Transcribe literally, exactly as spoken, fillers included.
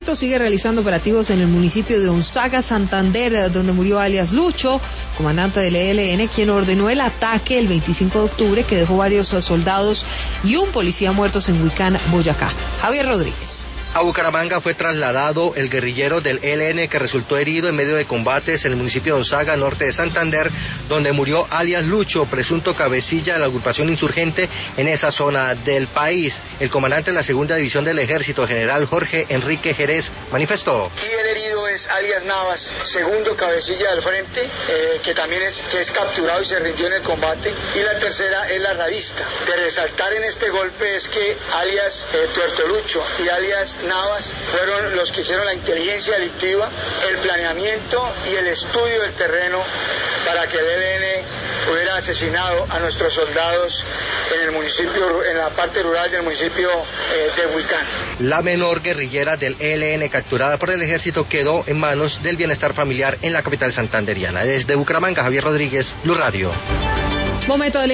ejército sigue realizando operativos en el municipio de Onzaga, Santander, donde murió alias Lucho, comandante del E L N, quien ordenó el ataque el veinticinco de octubre que dejó varios soldados y un policía muertos en Huicán, Boyacá. Javier Rodríguez. A Bucaramanga fue trasladado el guerrillero del E L N que resultó herido en medio de combates en el municipio de Onzaga, norte de Santander, donde murió alias Lucho, presunto cabecilla de la agrupación insurgente en esa zona del país. El comandante de la segunda división del ejército, general Jorge Enrique Jerez, manifestó. Y el herido es alias Navas, segundo cabecilla del frente, eh, que también es, que es capturado y se rindió en el combate. Y la tercera es la radista. De resaltar en este golpe es que alias eh, Tuertolucho y alias Navas fueron los que hicieron la inteligencia delictiva, el planeamiento y el estudio del terreno para que el E L N hubiera asesinado a nuestros soldados en el municipio, en la parte rural del municipio eh, de Huicán. La menor guerrillera del E L N capturada por el ejército quedó en manos del bienestar familiar en la capital santanderiana. Desde Bucaramanga, Javier Rodríguez, Blue Radio. Momento de